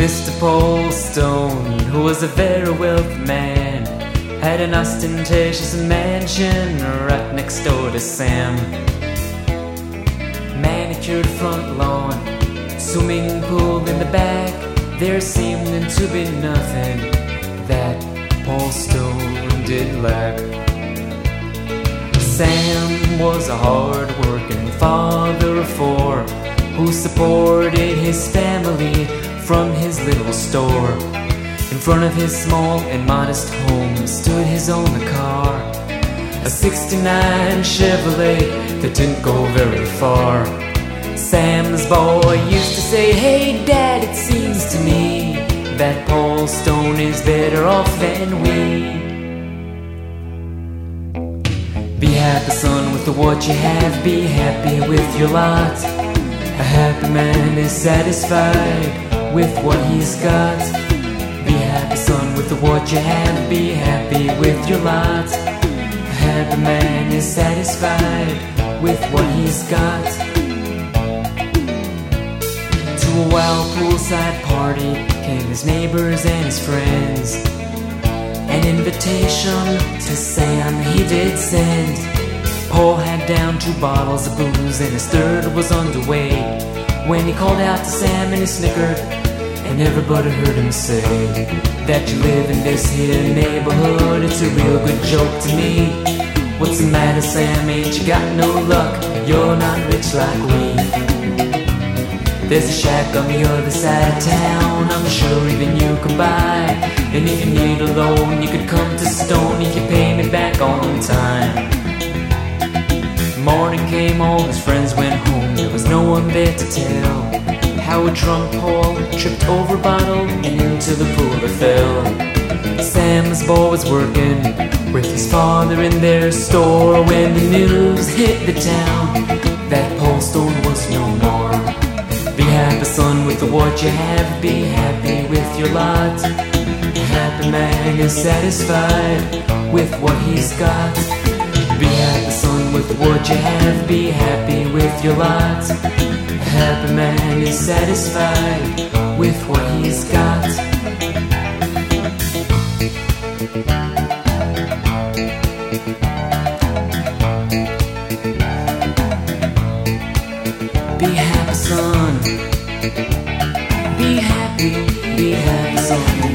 Mr. Paul Stone, who was a very wealthy man, had an ostentatious mansion right next door to Sam. Manicured front lawn, swimming pool in the back. There seemed to be nothing that Paul Stone did lack. Sam was a hard-working father of four who supported his family from his little store. In front of his small and modest home stood his own car, a '69 Chevrolet that didn't go very far. Sam's boy used to say, "Hey Dad, it seems to me that Paul Stone is better off than we." Be happy, son, with what you have. Be happy with your lot. A happy man is satisfied with what he's got. Be happy, son, with what you have. Be happy with your lot. A happy man is satisfied with what he's got. To a wild poolside party came his neighbors and his friends. An invitation to Sam he did send. Paul had down 2 bottles of booze and his third was underway when he called out to Sam and he snickered, and everybody heard him say that you live in this here neighborhood. It's a real good joke to me. What's the matter, Sam? Ain't you got no luck? You're not rich like we. There's a shack on the other side of town, I'm sure even you can buy. And if you need a loan, you could come to Stone if you pay me back on time. Morning came, all his friends went home. There was no one there to tell how a drunk Paul tripped over a bottle and into the pool it fell. Sam's boy was working with his father in their store when the news hit the town that Paul Stone was no more. Be happy, son, with what you have. Be happy with your lot. A happy man is satisfied with what he's got. Be happy, son, with what you have. Be happy with your lot. A happy man is satisfied with what he's got. Be happy, son. Be happy, son.